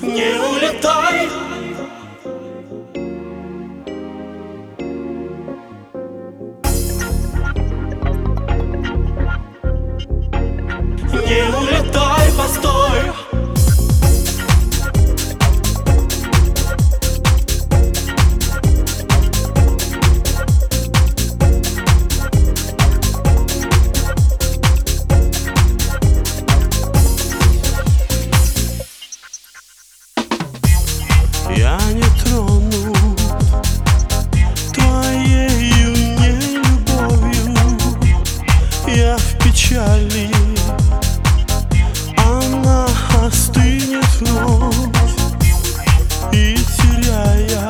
Не улетай. Не улетай, постой. Я не трону твоею нелюбовью. Я в печали, она остынет вновь. И теряя,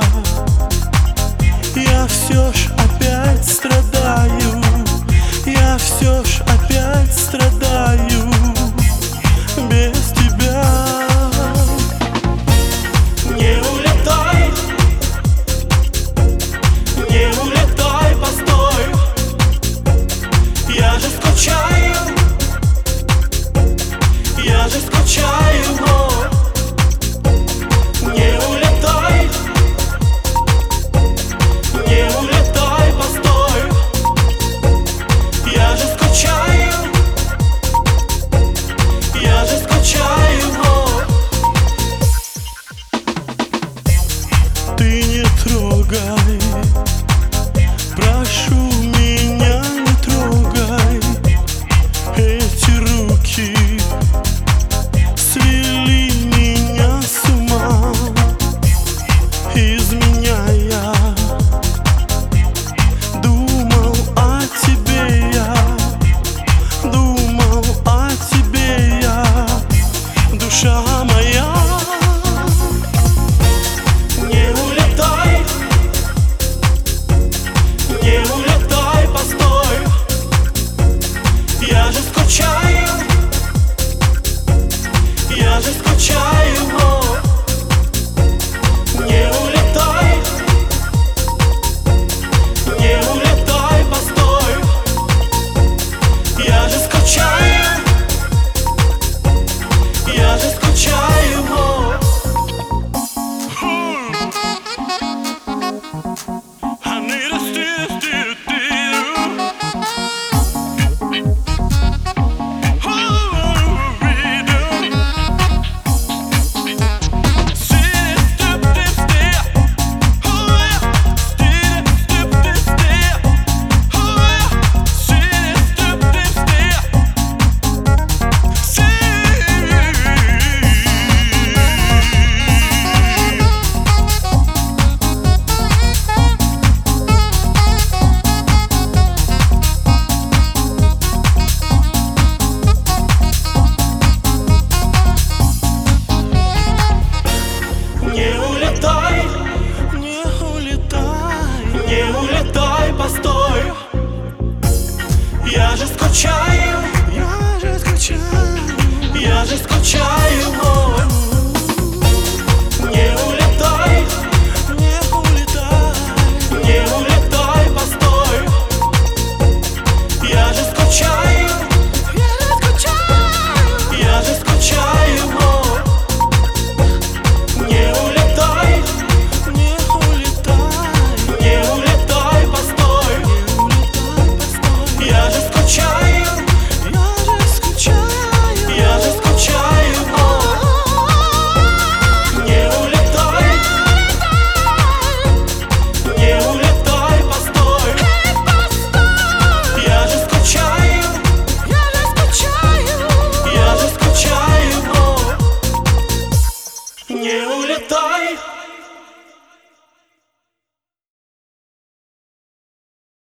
я все ж опять страдаю. Я все ж опять страдаю без тебя. Не улетай, не улетай, постой. Я же скучаю, я же скучаю вновь. Не улетай, не улетай, постой. Я же скучаю, я же скучаю вновь. Ты не трогай, прошу меня, не трогай. Эти руки свели меня с ума, изменяя. Думал о тебе я, думал о тебе я, душа моя. Не улетай, не улетай, постой. Я же скучаю, я же скучаю вновь. Не улетай, не улетай, постой. Я же скучаю, я же скучаю вновь. I need a still. Не улетай, постой. Я же скучаю, я же скучаю, я же скучаю вновь. Не улетай, не улетай, не улетай, постой. Я же скучаю, я же скучаю вновь. Не улетай, не улетай, не улетай, постой. Я же скучаю, я же скучаю вновь. Не улетай, не улетай, постой. Я же скучаю, я же скучаю вновь. Не улетай.